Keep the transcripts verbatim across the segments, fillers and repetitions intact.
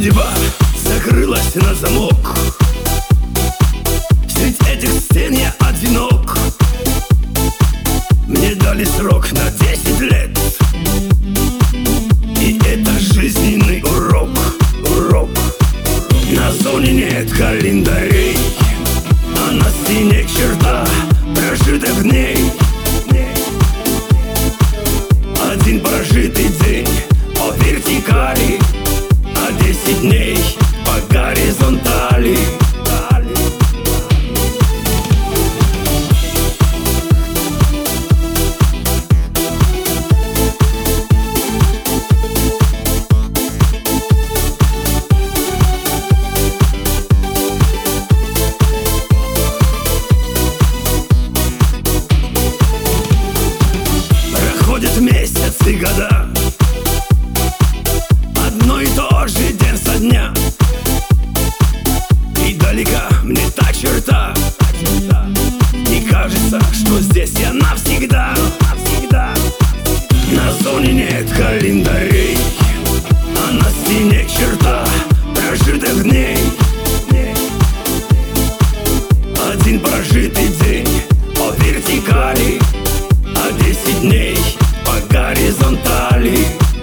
Судьба закрылась на замок. Среди этих стен я одинок. Мне дали срок на десять лет, и это жизненный урок, урок. На зоне нет календарей, а на стене черта прожитых дней. Один прожитый день по вертикали, а десять дней по горизонтали. Проходят месяцы, года, одно и то же день со дня, и далека мне та черта, и кажется, что здесь я навсегда, навсегда. На зоне нет календарей, а на стене черта прожитых дней. Один прожитый день по вертикали, а десять дней по горизонтали.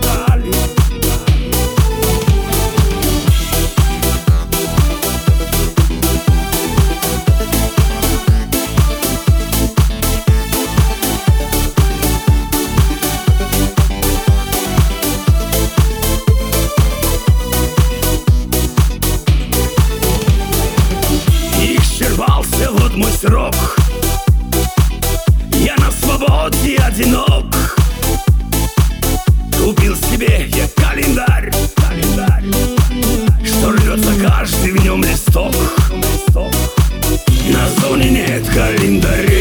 Исчерпался вот мой срок, я на свободе одинок. Купил себе я календарь, календарь, что рвется каждый в нем листок. На зоне нет календаря,